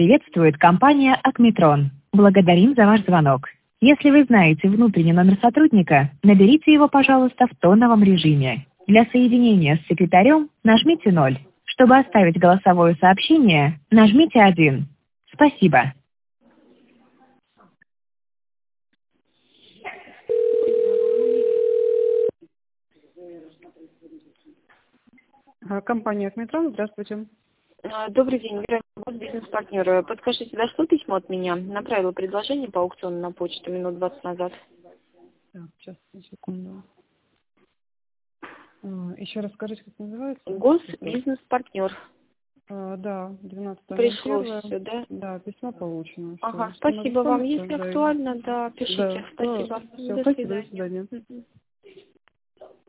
приветствует компания «Акметрон». Благодарим за ваш звонок. Если вы знаете внутренний номер сотрудника, наберите его, пожалуйста, в тоновом режиме. Для соединения с секретарем нажмите 0. Чтобы оставить голосовое сообщение, нажмите 1. Спасибо. Компания «Акметрон», здравствуйте. Добрый день, бизнес-партнер. Подскажите, дошло письмо от меня? Направила предложение по аукциону на почту минут 20 назад. Так, сейчас, секунду. Еще раз скажите, как называется? Госбизнес-партнер. Да, 12 Пришло все, да? Да, письмо получено. Ага, спасибо вам. Если актуально, да, пишите. Да, Спасибо. все, До спасибо, до свидания. свидания.